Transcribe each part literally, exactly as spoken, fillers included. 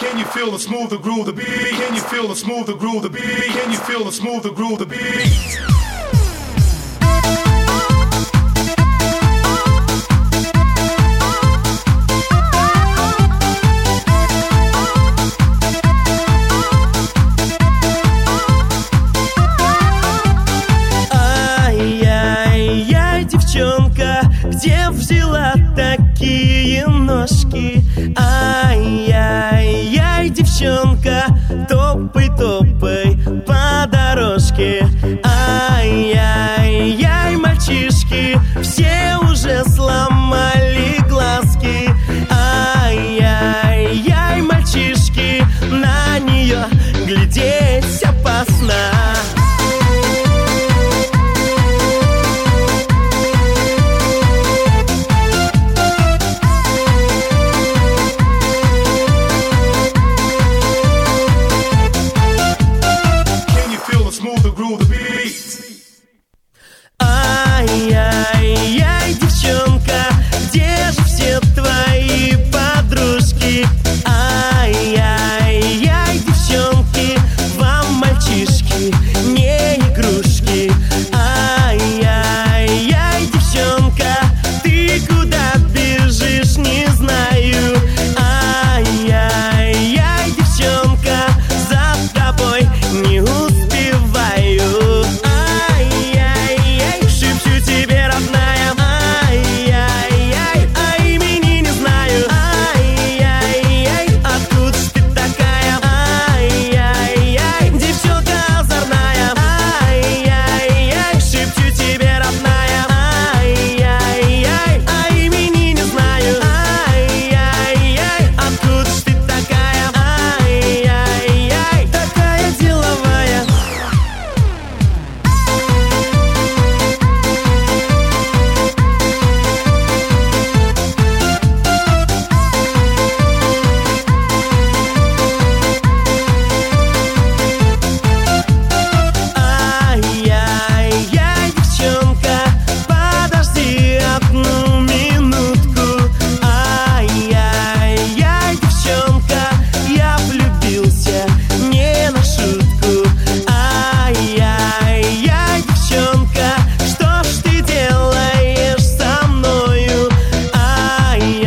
Can you feel the smooth the groove the beat? Can you feel the smooth the groove the beat? Can you feel the smooth the groove the beat? Девчонка, где взяла такие ножки? Ай-яй-яй, девчонка, топай-топай по дорожке. Ай-яй-яй, мальчишки, все уже сломали глазки. Ай-яй-яй, мальчишки, на нее глядеть опасно. Ай-яй-яй, девчонка, где же все твои подружки? Ай-яй-яй, девчонки, вам мальчишки не игрушки. Ай-яй-яй, девчонка, ты куда бежишь, не знаю. Ай-яй-яй, девчонка, за тобой не успеваю.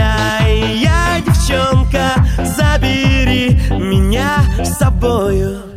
Забери меня с собою.